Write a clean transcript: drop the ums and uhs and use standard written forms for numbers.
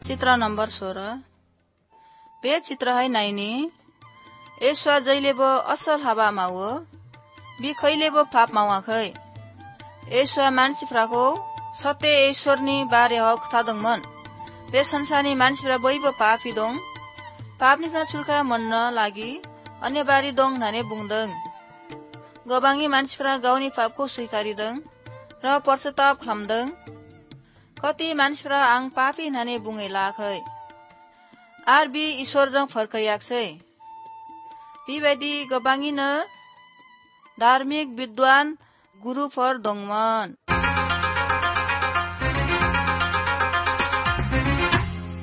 चित्र नम्बर 16 बे चित्र है नाइनी एसवा जैले बो असल हाबा मावो बि खैले बो पाप मावाखै एसवा मानसिफ्राखौ सत्य ईश्वरनि बारे हक थादोंमोन बे संसारनि मानसिफ्रा बयबो पापी दं पापनिफ्राय छुटकारा मोन्नो लागि अन्य बारी दं होननानै बुंदों गोबांनि मानसिफ्रा गावनि पापखौ स्वीकारिदों र पश्चाताप खालामदों कति मानसिफ्रा आं पापी होननानै बुङै लायाखै आर बि ईश्वरजों फर्कायाखै बेबायदि गोबाङैनो धार्मिक विद्वान गुरुफोर दंमोन।